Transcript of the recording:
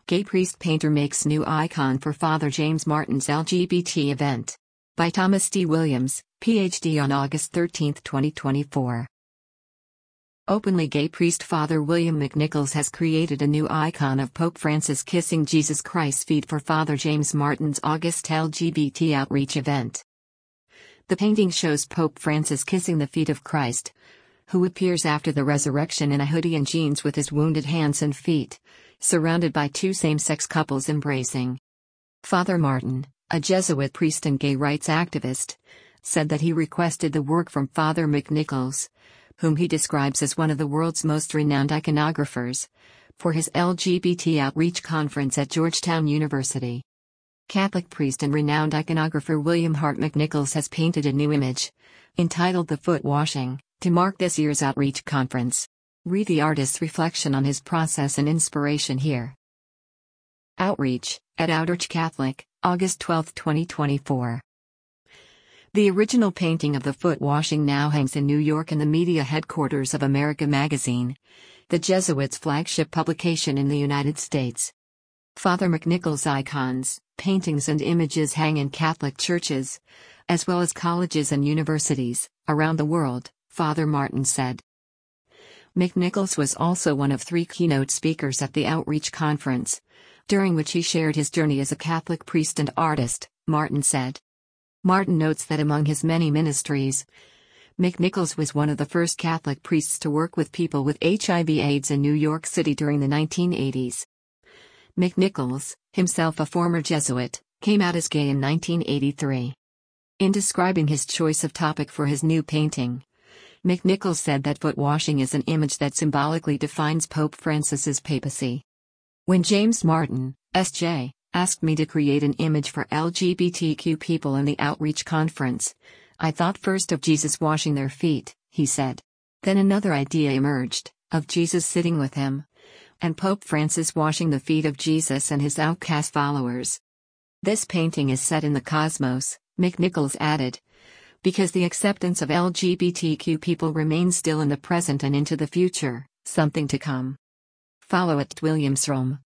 Gay priest painter makes new icon for Father James Martin's LGBT event. By Thomas D. Williams, Ph.D. on August 13, 2024. Openly gay priest Father William McNichols has created a new icon of Pope Francis kissing Jesus Christ's feet for Father James Martin's August LGBT outreach event. The painting shows Pope Francis kissing the feet of Christ, who appears after the resurrection in a hoodie and jeans with his wounded hands and feet, surrounded by two same-sex couples embracing. Father Martin, a Jesuit priest and gay rights activist, said that he requested the work from Father McNichols, whom he describes as one of the world's most renowned iconographers, for his LGBT outreach conference at Georgetown University. Catholic priest and renowned iconographer William Hart McNichols has painted a new image, entitled The Foot Washing, to mark this year's outreach conference. Read the artist's reflection on his process and inspiration here. Outreach, at Outreach Catholic, August 12, 2024. The original painting of the foot washing now hangs in New York in the media headquarters of America Magazine, the Jesuits' flagship publication in the United States. Father McNichols' icons, paintings and images hang in Catholic churches, as well as colleges and universities, around the world, Father Martin said. McNichols was also one of 3 keynote speakers at the outreach conference, during which he shared his journey as a Catholic priest and artist, Martin said. Martin notes that among his many ministries, McNichols was one of the first Catholic priests to work with people with HIV/AIDS in New York City during the 1980s. McNichols, himself a former Jesuit, came out as gay in 1983. In describing his choice of topic for his new painting, McNichols said that foot washing is an image that symbolically defines Pope Francis's papacy. When James Martin, S.J., asked me to create an image for LGBTQ people in the outreach conference, I thought first of Jesus washing their feet, he said. Then another idea emerged, of Jesus sitting with him, and Pope Francis washing the feet of Jesus and his outcast followers. This painting is set in the cosmos, McNichols added, because the acceptance of LGBTQ people remains still in the present and into the future, something to come. Follow @WilliamsRome.